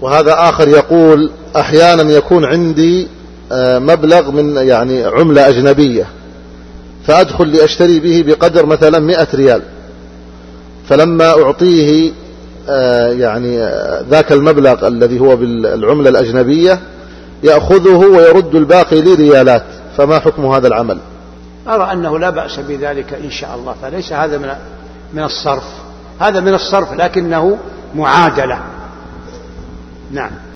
وهذا آخر يقول أحيانا يكون عندي مبلغ من يعني عملة أجنبية، فأدخل لأشتري به بقدر مثلا 100 ريال، فلما أعطيه يعني ذاك المبلغ الذي هو بالعملة الأجنبية يأخذه ويرد الباقي لي ريالات، فما حكم هذا العمل؟ أرى أنه لا بأس بذلك إن شاء الله، فليس هذا من الصرف، هذا من الصرف لكنه معادلة. نعم.